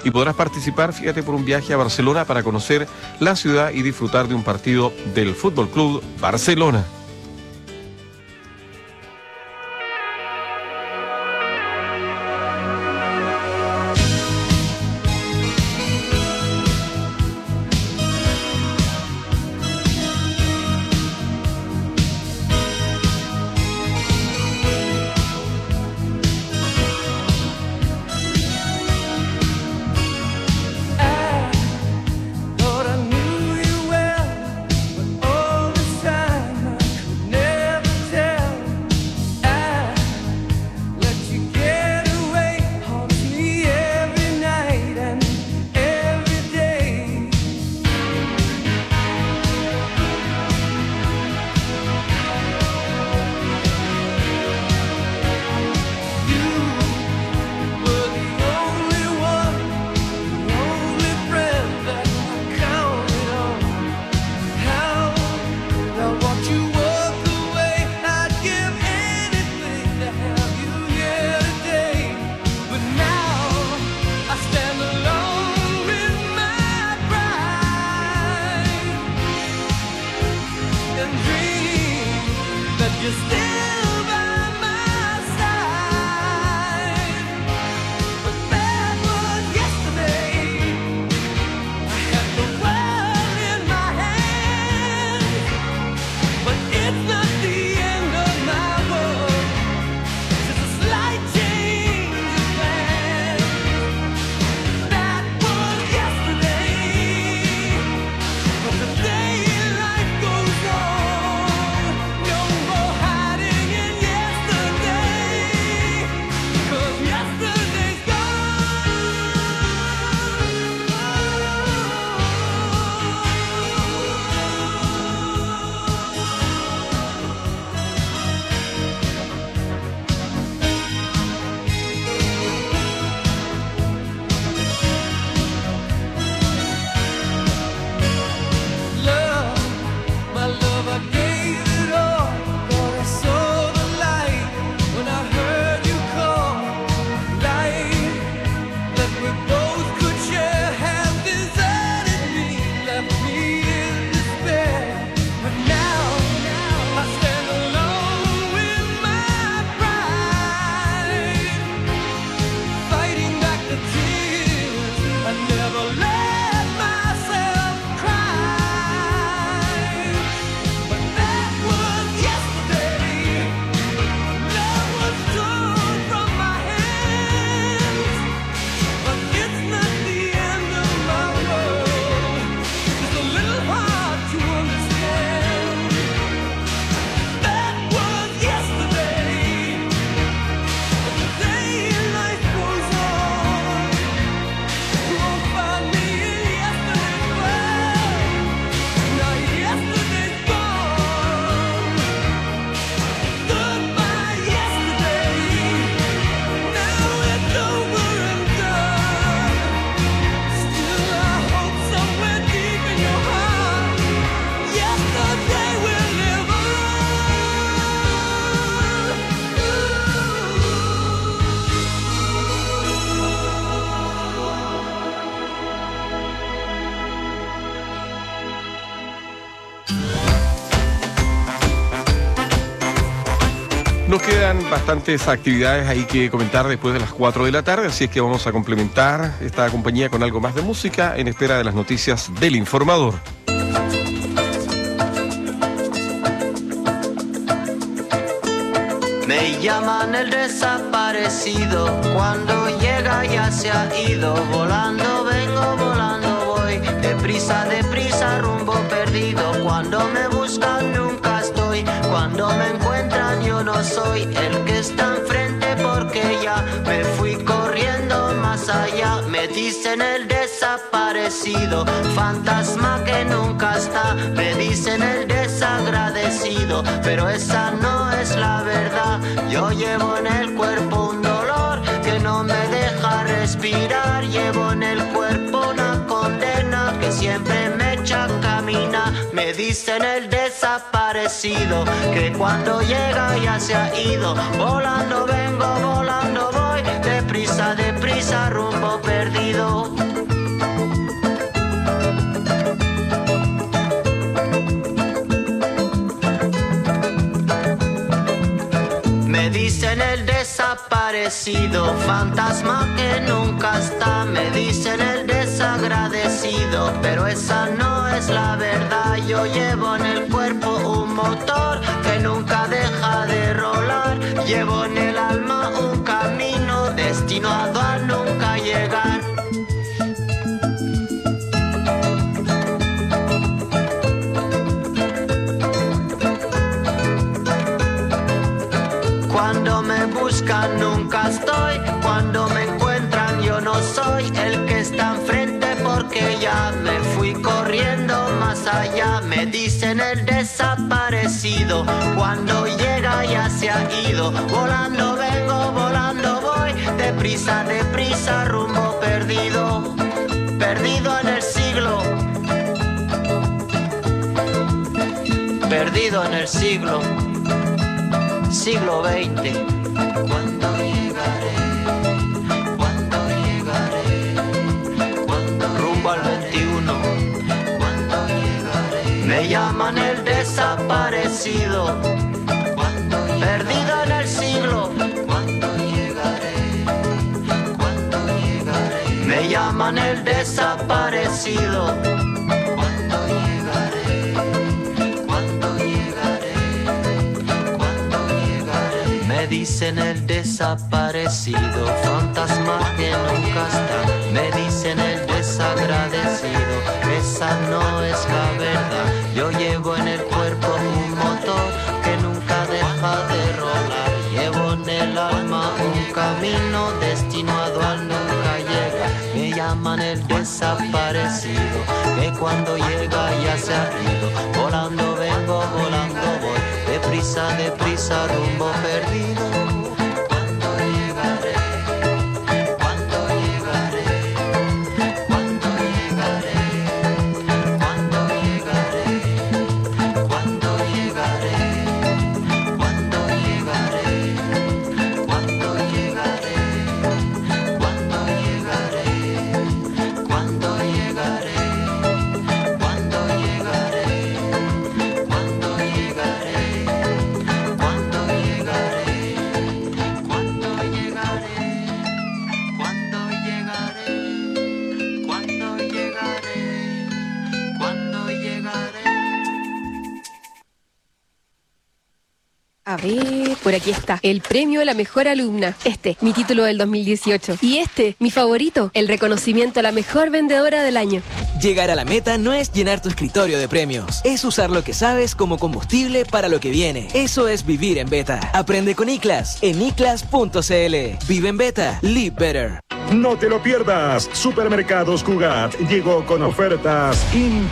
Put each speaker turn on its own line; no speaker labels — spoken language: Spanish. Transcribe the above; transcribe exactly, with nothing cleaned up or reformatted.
y podrás participar, fíjate, por un viaje a Barcelona para conocer la ciudad y disfrutar de un partido del Fútbol Club Barcelona. Nos quedan bastantes actividades ahí que comentar después de las cuatro de la tarde, así es que vamos a complementar esta compañía con algo más de música en espera de las noticias del Informador.
Me llaman el desaparecido, cuando llega ya se ha ido. Volando vengo, volando voy, deprisa, deprisa, rumbo perdido. Cuando me buscan nunca estoy, cuando me encuentran yo no soy el que está enfrente, porque ya me fui corriendo más allá. Me dicen el desaparecido, fantasma que nunca está. Me dicen el desagradecido, pero esa no es la verdad. Yo llevo en el cuerpo un dolor que no me deja respirar. Llevo en el cuerpo una condena que siempre me echa a caminar. Me dicen el desaparecido, que cuando llega ya se ha ido. Volando vengo, volando voy, de deprisa, deprisa, rumbo perdido. Me dicen el desaparecido, fantasma que nunca está. Me dicen el desagradecido, pero esa no es la verdad. Yo llevo en el cuerpo un motor que nunca deja de rolar. Llevo en el alma un camino destinado a nunca llegar. Cuando me buscan nunca estoy, cuando me encuentran yo no soy el que está enfrente porque ya me fui corriendo más allá. Me dicen el desaparecido, cuando llega ya se ha ido. Volando vengo, volando voy, deprisa, deprisa, rumbo perdido, perdido en el siglo, perdido en el siglo. Siglo veinte. ¿Cuándo llegaré? ¿Cuándo llegaré? ¿Cuándo rumbo al veintiuno? ¿Cuándo llegaré? Me llaman el desaparecido. ¿Cuándo perdido en el siglo? ¿Cuándo llegaré? ¿Cuándo llegaré? Me llaman el desaparecido. ¿Cuándo llegaré? ¿Cuándo llegaré? Me dicen el desaparecido, fantasma que nunca está. Me dicen el desagradecido, esa no es la verdad. Yo llevo en el cuerpo un motor que nunca deja de rolar. Llevo en el alma un camino destinado a nunca llegar. Me llaman el desaparecido, que cuando llega ya se ha ido. Volando vengo, volando voy, deprisa, deprisa, rumbo perdido. ¿Cuándo llegaré? ¿Cuándo llegaré? ¿Cuándo llegaré? ¿Cuándo llegaré? ¿Cuándo llegaré? ¿Cuándo llegaré? ¿Cuándo llegaré? ¿Cuándo llegaré? ¿Cuándo llegaré? ¿Cuándo llegaré? ¿Cuándo llegaré? ¿Cuándo llegaré? ¿Cuándo llegaré? ¿Cuándo llegaré? ¿Cuándo llegaré? ¿Cuándo llegaré?
A ver, por aquí está, el premio a la mejor alumna. Este, mi título del dos mil dieciocho. Y este, mi favorito, el reconocimiento a la mejor vendedora del año.
Llegar a la meta no es llenar tu escritorio de premios, es usar lo que sabes como combustible para lo que viene. Eso es vivir en beta. Aprende con iClass en iclass punto cl. Vive en beta, live better.
No te lo pierdas. Supermercados Cugat llegó con ofertas increíbles.